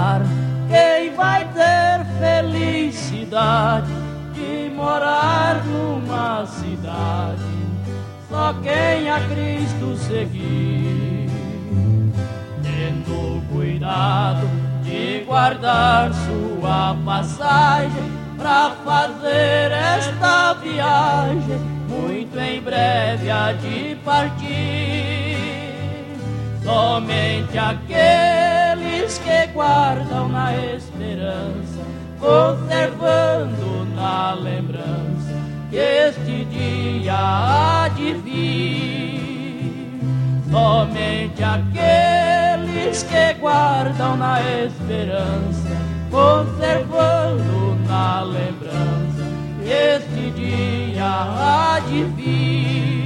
lugar. Quem vai ter felicidade de morar numa cidade? Só quem a Cristo seguir, tendo cuidado de guardar sua passagem pra fazer esta viagem, muito em breve há de partir. Somente aqueles que guardam na esperança, conservando na lembrança que este dia há de vir. Somente aqueles que guardam na esperança, conservando na lembrança que este dia há de vir.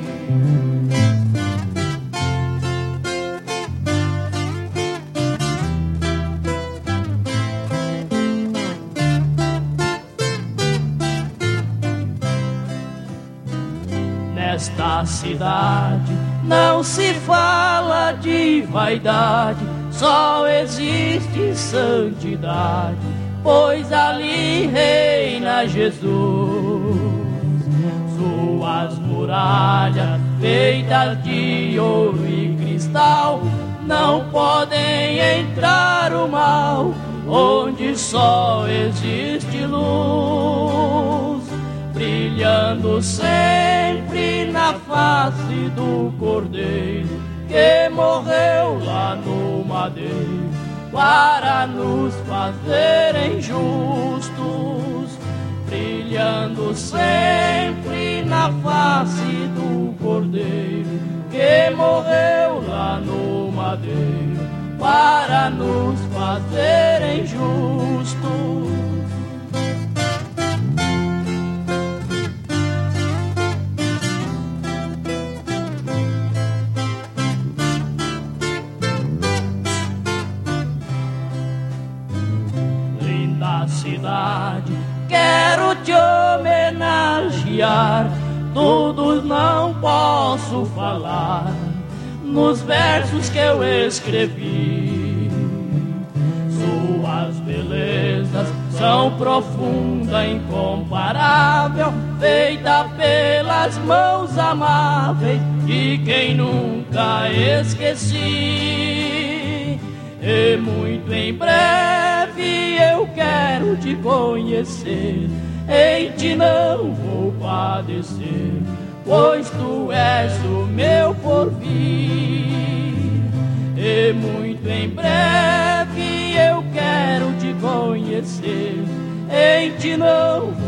Nesta cidade não se fala de vaidade, só existe santidade, pois ali reina Jesus. Suas muralhas feitas de ouro e cristal, não podem entrar o mal, onde só existe luz, brilhando sempre na face do Cordeiro que morreu lá no madeiro para nos fazerem justos, brilhando sempre na face do Cordeiro que morreu lá no madeiro para nos fazerem justos. Cidade, quero te homenagear, tudo não posso falar nos versos que eu escrevi. Suas belezas são profunda, incomparável, feita pelas mãos amáveis de quem nunca esqueci. E muito em breve eu quero te conhecer, em ti não vou padecer, pois tu és o meu porvir. E muito em breve eu quero te conhecer, em ti não